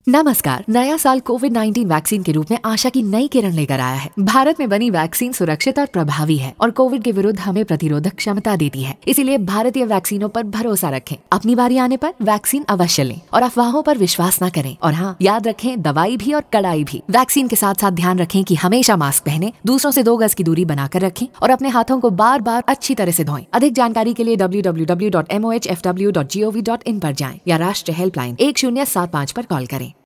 नमस्कार। नया साल कोविड-19 वैक्सीन के रूप में आशा की नई किरण लेकर आया है। भारत में बनी वैक्सीन सुरक्षित और प्रभावी है और कोविड के विरुद्ध हमें प्रतिरोधक क्षमता देती है। इसीलिए भारतीय वैक्सीनों पर भरोसा रखें। अपनी बारी आने पर वैक्सीन अवश्य लें और अफवाहों पर विश्वास न करें। और हाँ, याद रखें, दवाई भी और कड़ाई भी। वैक्सीन के साथ साथ ध्यान रखें कि हमेशा मास्क पहने, दूसरों से 2 गज की दूरी बनाकर रखें और अपने हाथों को बार-बार अच्छी तरह से धोएं। अधिक जानकारी के लिए www.mohfw.gov.in पर जाएं या राष्ट्रीय हेल्पलाइन 1075 पर कॉल करें।